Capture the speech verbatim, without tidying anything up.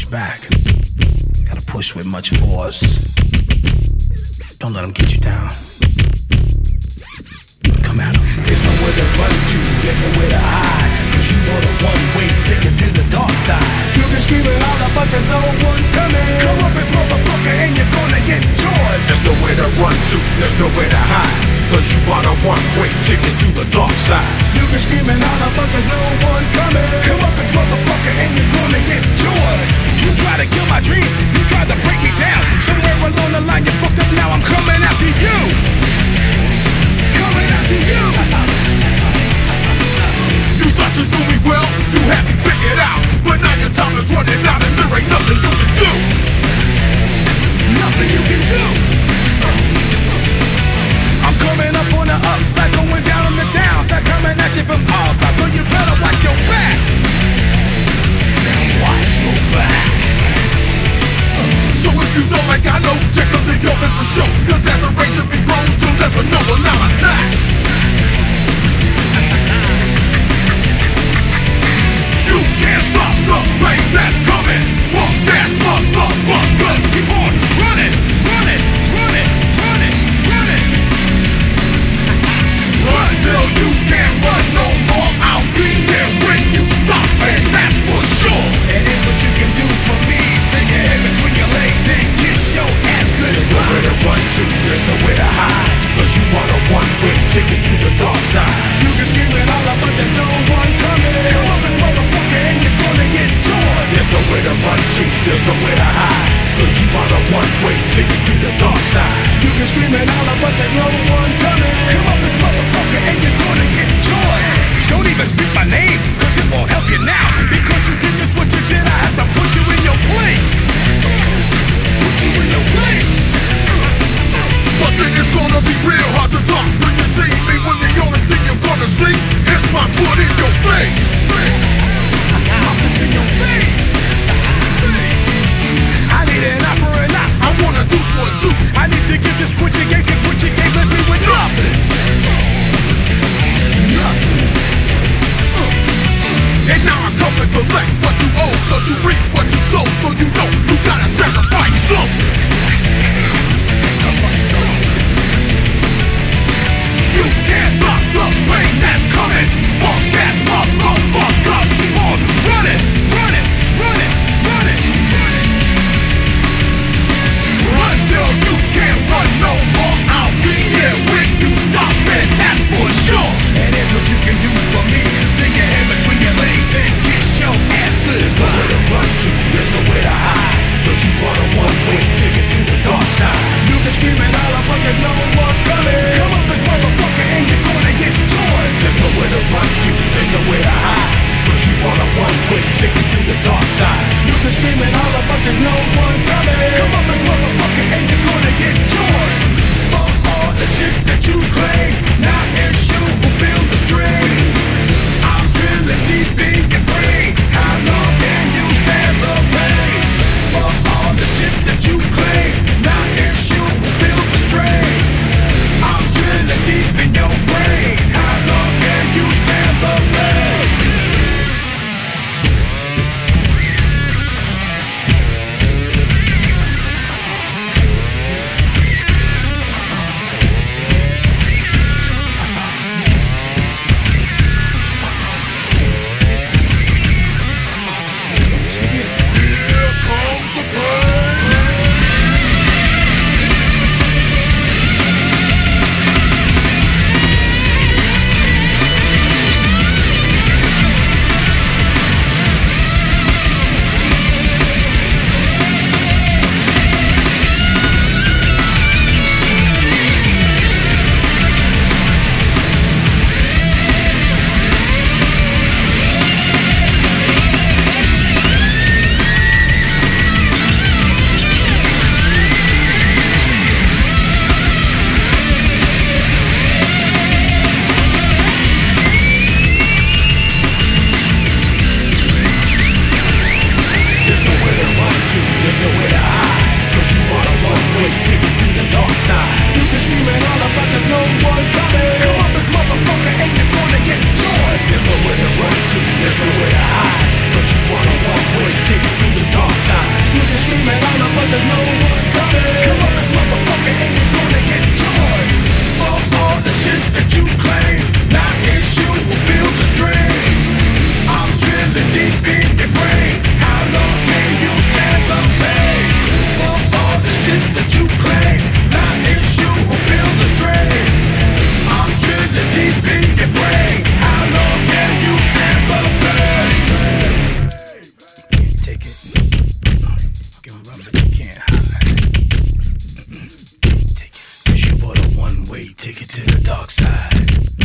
back. Gotta push with much force. Don't let them get you down. Come at them. There's nowhere to run to, there's nowhere to hide, cause you want a one-way ticket to the dark side. You can scream it all out, but there's no one coming. Come up as motherfucker and you're gonna get yours. There's nowhere to run to, there's nowhere to hide, cause you want a one-way ticket to the dark side. You can scream it all out, but there's no one coming. Come up as motherfucker and you're gonna get yours. You try to kill my dreams, you tried to break me down. Somewhere along the line you fucked up, now I'm coming after you. Coming after you. You thought you knew me well, you had me figured out, but now your time is running out and there ain't nothing you can do. Nothing you can do. I'm coming up on the upside, going down on the downside, coming at you from all sides, so you better watch your back. Watch your back. So if you know like I know, check up the open for sure, cause as a razor be grown, you'll never know when I'm attacked. You can't stop the pain that's coming. Walk fast, motherfuckers. Keep on running, running, running, running, running. Run till you can't run no more. I'll be there when you stop, and that's for sure. It is what you can do for me. Stick your head between your legs and kiss your ass good as There's nowhere to run to, there's nowhere to hide, cause you want a one-way ticket to the dark side. You can scream it all out, but there's no one coming. Come up as motherfucker and you're gonna get yours. There's nowhere to run to, there's nowhere to hide, cause you want a one-way ticket to the dark side. You can scream it all out, but there's no one coming. Come up as motherfucker and you're gonna get yours. Don't even speak my name, cause it won't help you now. Because you did just what you did, I have to put you in your place. Put you in your place. But then it's gonna be real hard to talk when you see me with take it to the dark side.